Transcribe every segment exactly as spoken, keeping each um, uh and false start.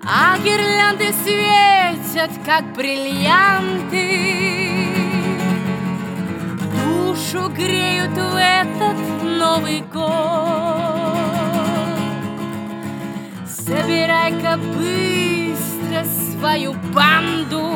а гирлянды светят, как бриллианты. Душу греют в этот Новый год. Собирай-ка быстро свою банду,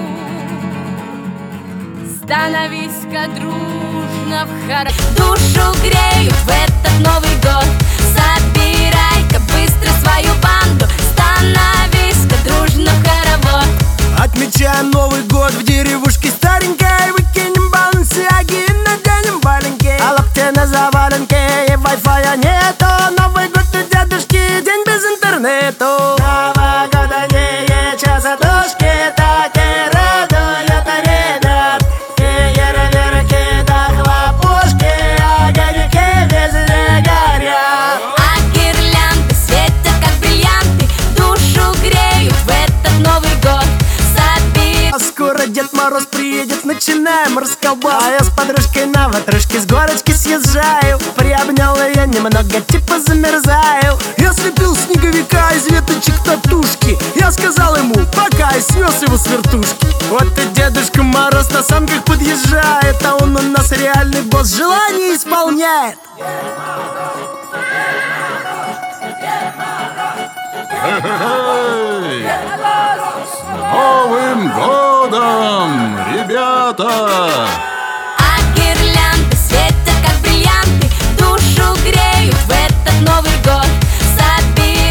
становись-ка дружно в хоровод. Душу греют в этот Новый год. Собирай-ка быстро свою банду, становись-ка дружно в хоровод. Отмечаем Новый год в деревушке старенькой. Выкинем балансиаги и наденем валенки, а лапти на заваленке. И вай-фая нету. Новый год у дедушки, день без интернету. Нового года не часа душки, так и радует ребят. Фейерверки да хлопушки, огоньки везде горят. А гирлянды светят, как бриллианты, душу греют в этот Новый год. А скоро Дед Мороз приедет, начинаем расколбас. А я с подружкой на ватрушке с горочки съезжаю. Приобнял ее немного, типа замерзаю. Я слепил снеговика из веточек татушки. Я сказал ему пока и снес его с вертушки. Вот и Дедушка Мороз на санках подъезжает, а он у нас реальный босс, желание исполняет. Новым годом, ребята!